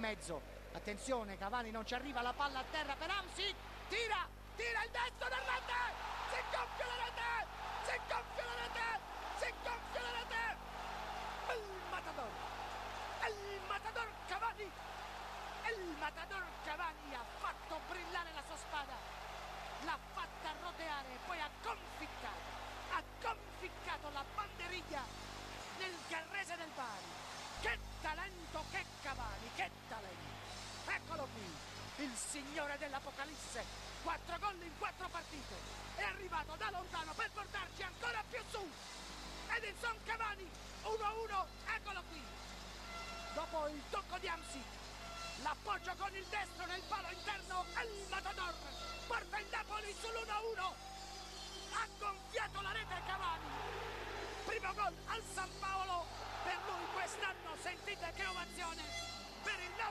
mezzo. Attenzione, Cavani non ci arriva, la palla a terra per Hamsik, tira il destro da rete, si gonfia la rete, si gonfia la rete, si gonfia la rete, il matador Cavani, il matador Cavani ha fatto brillare la sua spada, l'ha fatta roteare e poi ha conficcato la banderiglia nel Garrese del Bari. Che talento, che Cavani, che talento! Eccolo qui, il signore dell'Apocalisse, 4 gol in 4 partite, è arrivato da lontano per portarci ancora più su. Edinson Cavani, 1-1, eccolo qui. Dopo il tocco di Hamsik, l'appoggio con il destro nel palo interno, il matador porta il Napoli sull'1-1. Ha gonfiato la rete Cavani. Primo gol al San Paolo, per lui quest'anno sentite che ovazione per il Napoli.